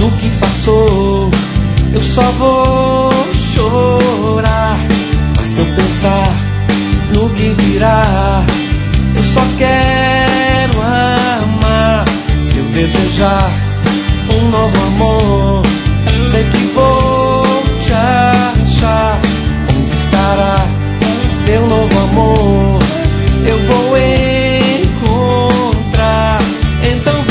do que passou. Eu só vou chorar, mas se eu pensar no que virá, eu só quero amar. Se eu desejar um novo amor, sei que vou te achar. Onde estará teu novo amor? Eu vou encontrar. Então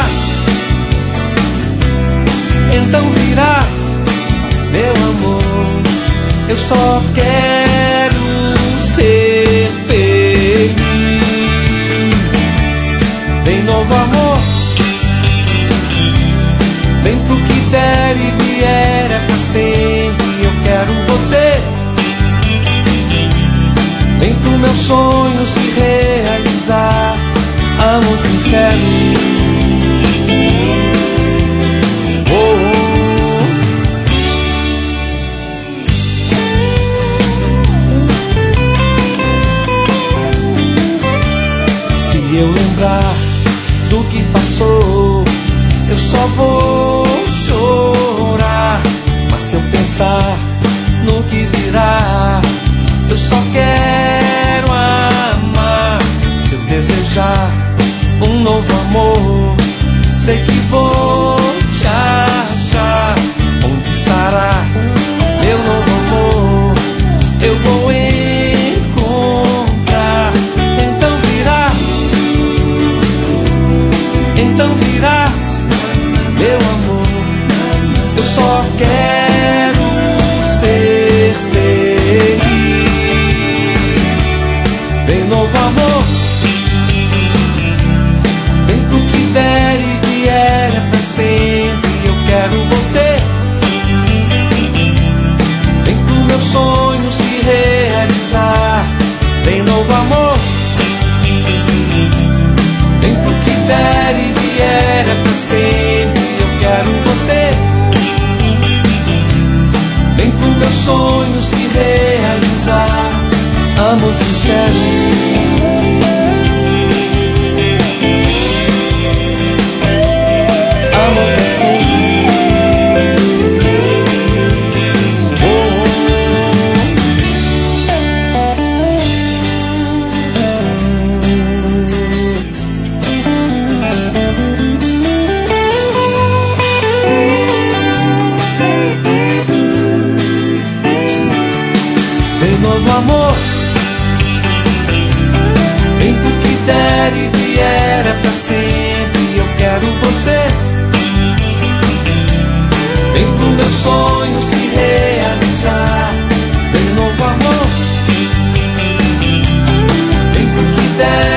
virás, meu amor. Eu só quero ser feliz. Vem, novo amor, vem pro que der e vier, é pra sempre. Eu quero você. Vem pro meu sonho se realizar. Amor sincero. Se eu lembrar do que passou, eu só vou chorar. Mas se eu pensar no que virá, eu só quero amar. Se eu desejar um novo amor, sei que vou te achar. Onde estará meu novo amor? Eu vou encontrar. Então virás, meu amor. Eu só quero ser feliz. Vem, novo amor, vem pro que der e vier, é pra sempre. Eu quero você. Vem pro meu sonho se realizar. Vem, novo amor, vem pro que der e vier, é pra sempre. Eu quero você. Vem pro meu sonho se realizar. Amor sincero. Amor pra sempre. Vem, novo amor, vem pro que der e vier, é pra sempre. Eu quero você. Vem pro meu sonho se realizar. Vem, novo amor, vem pro que der